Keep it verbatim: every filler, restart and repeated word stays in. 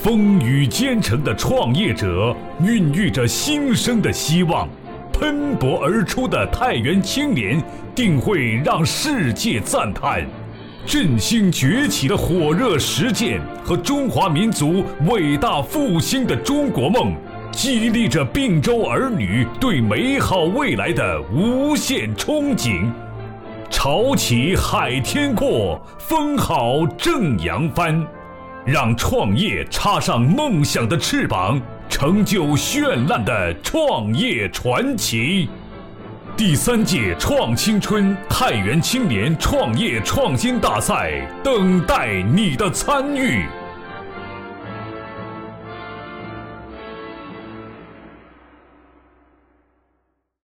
风雨兼程的创业者，孕育着新生的希望。喷薄而出的太原青年，定会让世界赞叹。振兴崛起的火热实践和中华民族伟大复兴的中国梦，激励着并州儿女对美好未来的无限憧憬。潮起海天阔，风好正扬帆，让创业插上梦想的翅膀，成就绚烂的创业传奇。第三届创青春太原青年创业创新大赛等待你的参与。